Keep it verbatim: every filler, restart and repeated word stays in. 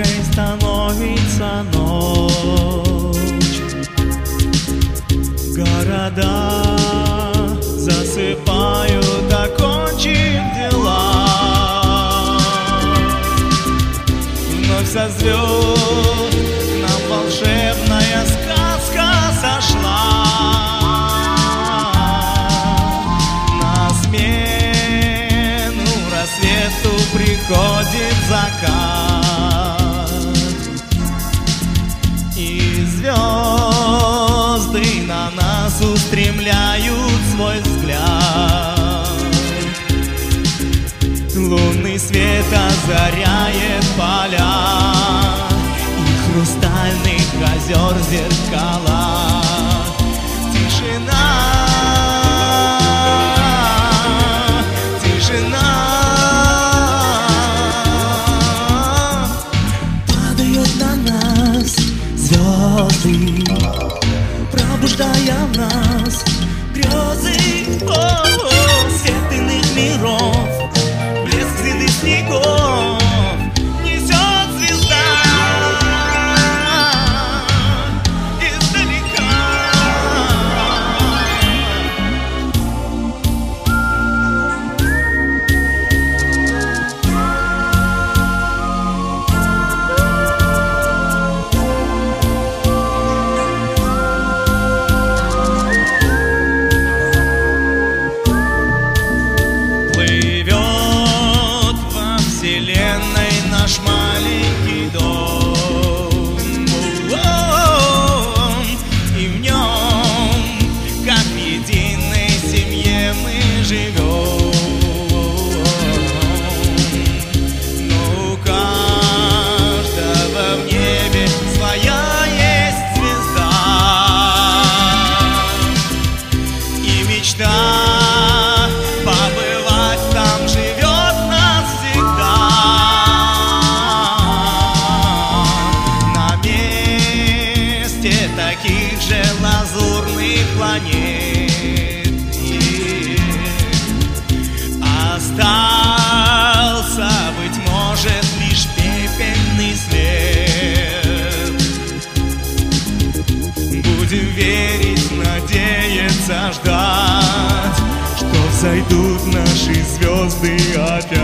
яркой становится ночь. Города засыпают, окончив дела. Вновь со звезд нам волшебная сказка сошла. На смену рассвету приходит закат, и звезды на нас устремляют свой взгляд. Лунный свет озаряет поля и хрустальных озер зеркала. Тишина, тишина. Падают на нас звезды, пробуждая в нас грезы. О-о-о, свет иных миров, блеск седых снегов несет звезда издалека. Плывет во вселенной наш маленький дом, и в нем, как в единой семье, мы живем. Но у каждого в небе своя есть звезда, и мечта побывать там живет навсегда. На месте таких же лазурных планет остался, быть может, лишь пепельный след. Будем верить, надеяться, ждать, что взойдут наши звезды опять.